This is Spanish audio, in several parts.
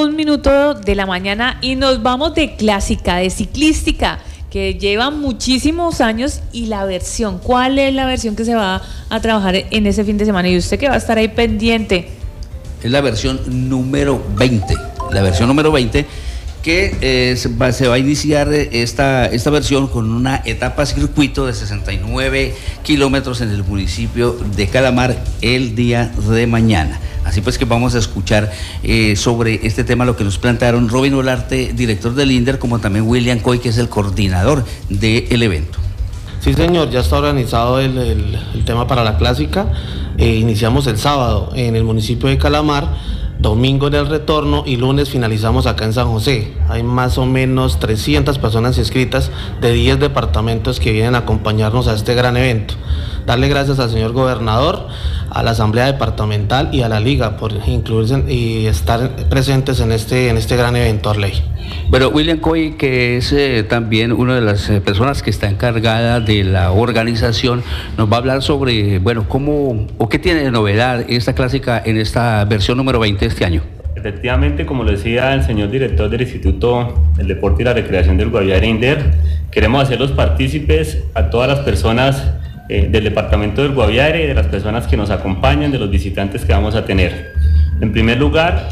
1 de la mañana y nos vamos de clásica, de ciclística, que lleva muchísimos años. Y la versión, ¿cuál es la versión que se va a trabajar en ese fin de semana? Y usted que va a estar ahí pendiente. Es la versión número 20. La versión número 20 que se va a iniciar esta versión con una etapa circuito de 69 kilómetros en el municipio de Calamar el día de mañana. Así pues que vamos a escuchar sobre este tema lo que nos plantearon Robin Olarte, director del INDER, como también William Coy, que es el coordinador del evento. Sí, señor, ya está organizado el tema para la clásica. Iniciamos el sábado en el municipio de Calamar, domingo en el retorno y lunes finalizamos acá en San José. Hay más o menos 300 personas inscritas de 10 departamentos que vienen a acompañarnos a este gran evento. Darle gracias al señor gobernador, a la Asamblea Departamental y a la Liga por incluirse y estar presentes en este gran evento, Arley. Bueno, William Coy, que es también una de las personas que está encargada de la organización, nos va a hablar sobre, bueno, cómo o qué tiene de novedad esta clásica en esta versión número 20 de este año. Efectivamente, como lo decía el señor director del Instituto del Deporte y la Recreación del Guaviare INDER, queremos hacerlos partícipes a todas las personas del departamento del Guaviare y de las personas que nos acompañan, de los visitantes que vamos a tener. En primer lugar,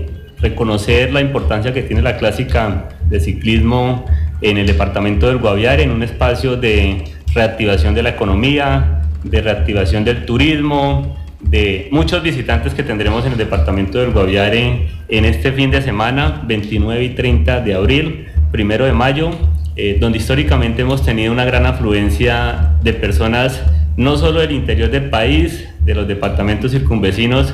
reconocer la importancia que tiene la clásica de ciclismo en el departamento del Guaviare, en un espacio de reactivación de la economía, de reactivación del turismo, de muchos visitantes que tendremos en el departamento del Guaviare en este fin de semana, 29 y 30 de abril, 1 de mayo, donde históricamente hemos tenido una gran afluencia de personas, no solo del interior del país, de los departamentos circunvecinos,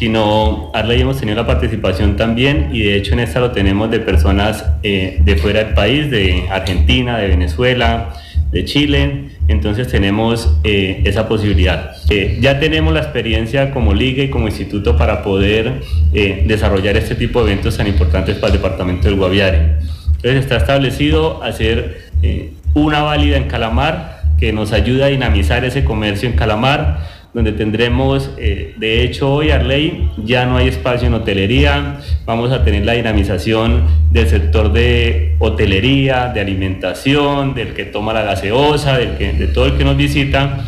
sino Arley hemos tenido la participación también, y de hecho en esta lo tenemos de personas de fuera del país, de Argentina, de Venezuela, de Chile. Entonces tenemos esa posibilidad. Ya tenemos la experiencia como liga y como instituto para poder desarrollar este tipo de eventos tan importantes para el departamento del Guaviare. Entonces está establecido hacer una válida en Calamar que nos ayuda a dinamizar ese comercio en Calamar, donde tendremos, de hecho hoy, Arley, ya no hay espacio en hotelería. Vamos a tener la dinamización del sector de hotelería, de alimentación, del que toma la gaseosa, de todo el que nos visita.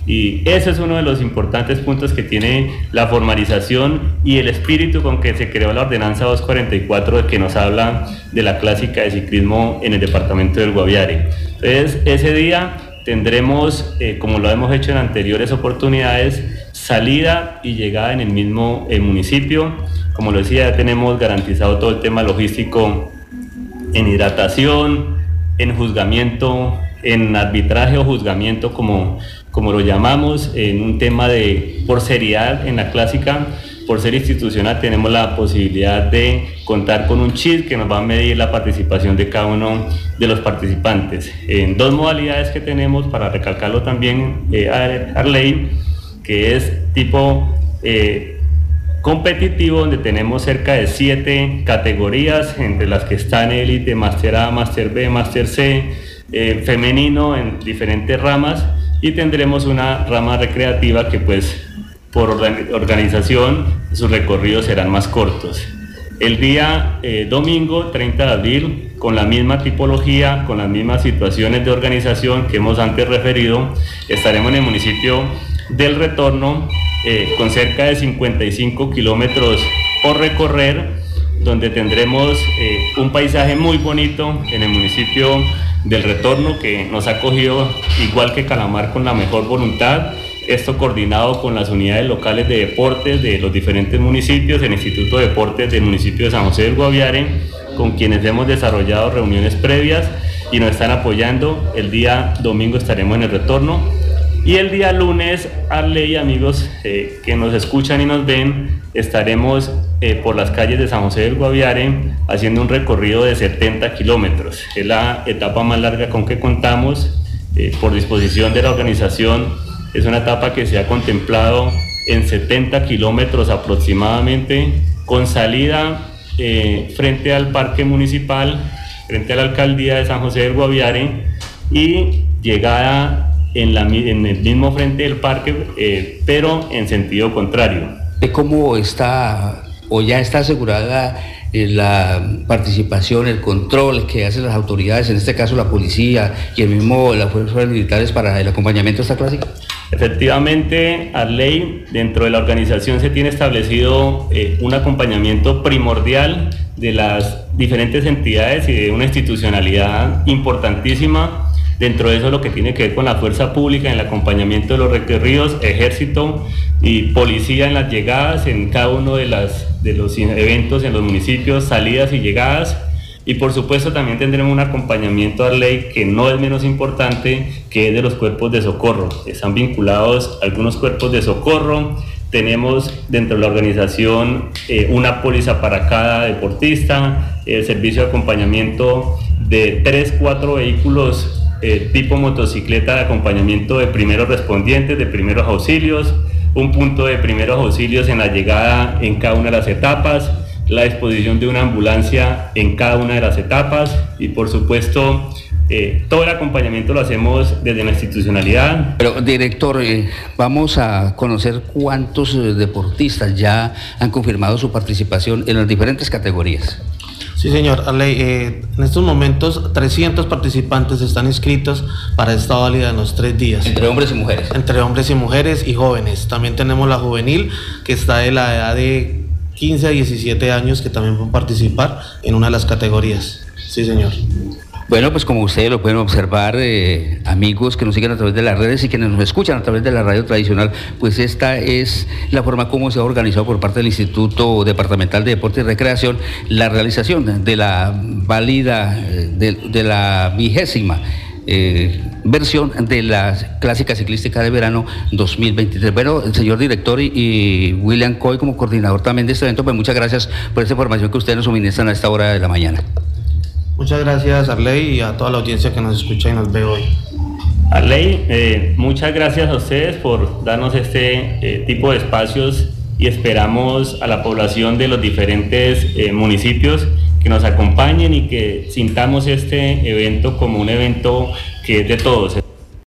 Y ese es uno de los importantes puntos que tiene la formalización y el espíritu con que se creó la ordenanza 244, de que nos habla de la clásica de ciclismo en el departamento del Guaviare. Entonces, ese día tendremos, como lo hemos hecho en anteriores oportunidades, salida y llegada en el mismo municipio. Como lo decía, ya tenemos garantizado todo el tema logístico en hidratación, en juzgamiento, en arbitraje o juzgamiento, como lo llamamos, en un tema de por seriedad en la clásica. Por ser institucional tenemos la posibilidad de contar con un chip que nos va a medir la participación de cada uno de los participantes. En 2 modalidades que tenemos, para recalcarlo también, Arley, que es tipo competitivo, donde tenemos cerca de 7 categorías, entre las que están élite, Máster A, Máster B, Máster C, femenino en diferentes ramas, y tendremos una rama recreativa que pues por organización sus recorridos serán más cortos. El día domingo 30 de abril, con la misma tipología, con las mismas situaciones de organización que hemos antes referido, estaremos en el municipio del Retorno, con cerca de 55 kilómetros por recorrer, donde tendremos un paisaje muy bonito en el municipio del Retorno, que nos ha acogido igual que Calamar con la mejor voluntad. Esto coordinado con las unidades locales de deportes de los diferentes municipios, el Instituto de Deportes del municipio de San José del Guaviare, con quienes hemos desarrollado reuniones previas y nos están apoyando. El día domingo estaremos en el Retorno, y el día lunes, Arley, amigos que nos escuchan y nos ven, estaremos por las calles de San José del Guaviare haciendo un recorrido de 70 kilómetros. Es la etapa más larga con que contamos por disposición de la organización. Es una etapa que se ha contemplado en 70 kilómetros aproximadamente, con salida frente al parque municipal, frente a la alcaldía de San José del Guaviare, y llegada en el mismo frente del parque, pero en sentido contrario. ¿Cómo está o ya está asegurada la participación, el control que hacen las autoridades, en este caso la policía y las fuerzas militares para el acompañamiento de esta clásica? Efectivamente, Arley, dentro de la organización se tiene establecido un acompañamiento primordial de las diferentes entidades y de una institucionalidad importantísima. Dentro de eso lo que tiene que ver con la fuerza pública, en el acompañamiento de los recorridos, ejército y policía en las llegadas, en cada uno de los eventos en los municipios, salidas y llegadas. Y por supuesto también tendremos un acompañamiento a ley que no es menos importante, que es de los cuerpos de socorro. Están vinculados algunos cuerpos de socorro. Tenemos dentro de la organización una póliza para cada deportista, el servicio de acompañamiento de 3-4 vehículos tipo motocicleta de acompañamiento de primeros respondientes, de primeros auxilios, un punto de primeros auxilios en la llegada en cada una de las etapas, la disposición de una ambulancia en cada una de las etapas y por supuesto todo el acompañamiento lo hacemos desde la institucionalidad. Pero director, vamos a conocer cuántos deportistas ya han confirmado su participación en las diferentes categorías. Sí, señor Arley, en estos momentos 300 participantes están inscritos para esta válida en los 3 días. ¿Entre hombres y mujeres? Entre hombres y mujeres y jóvenes. También tenemos la juvenil, que está de la edad de 15 a 17 años, que también pueden participar en una de las categorías. Sí, señor. Bueno, pues como ustedes lo pueden observar, amigos que nos siguen a través de las redes y quienes nos escuchan a través de la radio tradicional, pues esta es la forma como se ha organizado por parte del Instituto Departamental de Deporte y Recreación la realización de la válida, de la 20ª versión de la Clásica Ciclística de Verano 2023. Bueno, el señor director y William Coy como coordinador también de este evento, pues muchas gracias por esta información que ustedes nos suministran a esta hora de la mañana. Muchas gracias, Arley, y a toda la audiencia que nos escucha y nos ve hoy. Arley, muchas gracias a ustedes por darnos este tipo de espacios y esperamos a la población de los diferentes municipios que nos acompañen y que sintamos este evento como un evento que es de todos.